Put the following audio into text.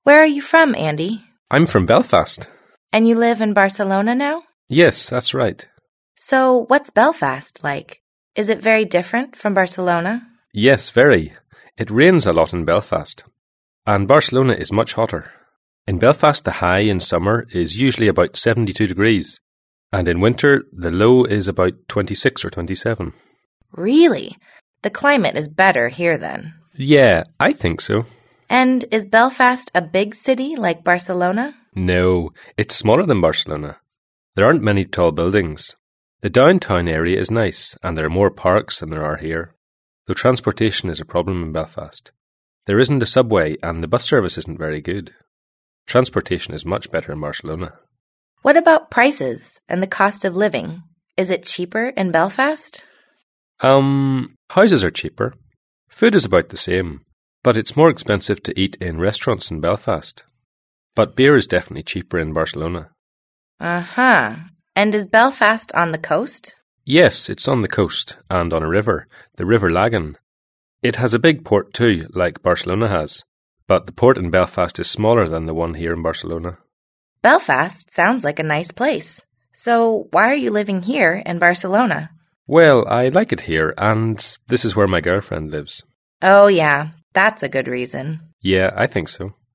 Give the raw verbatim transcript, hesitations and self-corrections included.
Where are you from, Andy? I'm from Belfast. And you live in Barcelona now? Yes, that's right. So what's Belfast like? Is it very different from Barcelona? Yes, very. It rains a lot in Belfast. And Barcelona is much hotter. In Belfast, the high in summer is usually about seventy-two degrees. And in winter, the low is about twenty-six or twenty-seven. Really? The climate is better here then. Yeah, I think so. And is Belfast a big city like Barcelona? No, it's smaller than Barcelona. There aren't many tall buildings. The downtown area is nice, and there are more parks than there are here. Though transportation is a problem in Belfast. There isn't a subway, and the bus service isn't very good. Transportation is much better in Barcelona. What about prices and the cost of living? Is it cheaper in Belfast? Um, houses are cheaper. Food is about the same, but it's more expensive to eat in restaurants in Belfast. But beer is definitely cheaper in Barcelona. Uh-huh. And is Belfast on the coast? Yes, it's on the coast and on a river, the River Lagan. It has a big port too, like Barcelona has, but the port in Belfast is smaller than the one here in Barcelona. Belfast sounds like a nice place. So why are you living here in Barcelona? Well, I like it here, and this is where my girlfriend lives. Oh yeah, that's a good reason. Yeah, I think so.